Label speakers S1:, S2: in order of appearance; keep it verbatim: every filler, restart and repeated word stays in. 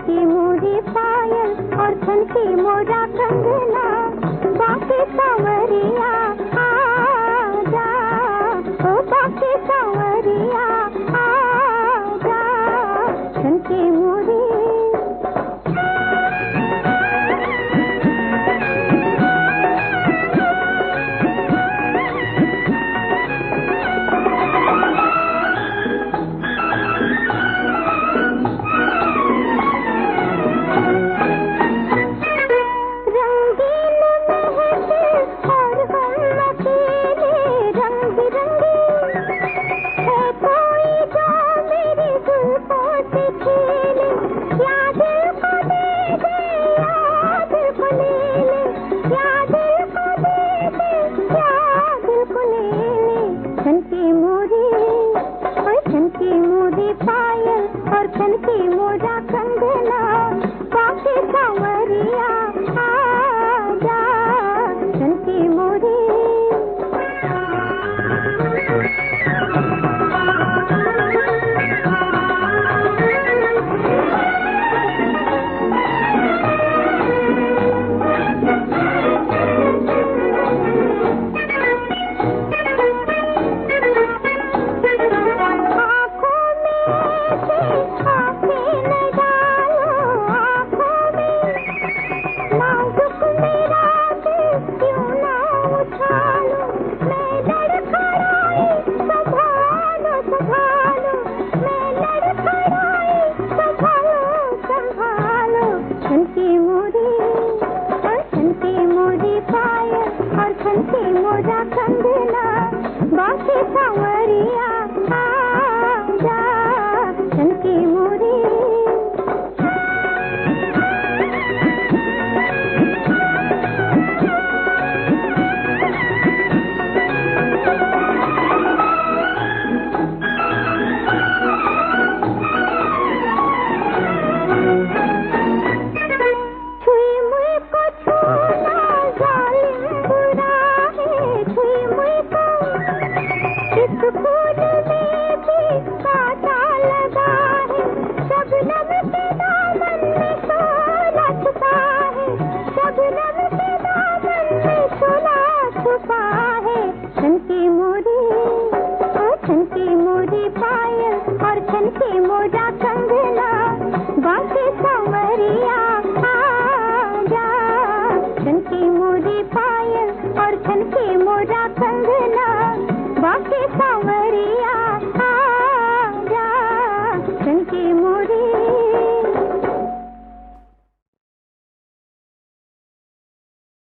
S1: छनकी मोरी पायल और छनकी मोरा कंगना, बाके सांवरिया आजा, ओ बाके सांवरिया आजा, छनकी मोरी। छनकी मोरी और छनकी मोरी पायल और छनकी मोरा कंगना, बाके सांवरिया आजा, छनकी मोरी। छनकी मोरी और छनकी मोरी पायल और छनकी मोरा कंगना, बाके सांवरिया आजा, छनकी मोरी। इस फूल में भी कांटा लगा है, शबनम के दामन में शोला छुपा है, शबनम के दामन में शोला छुपा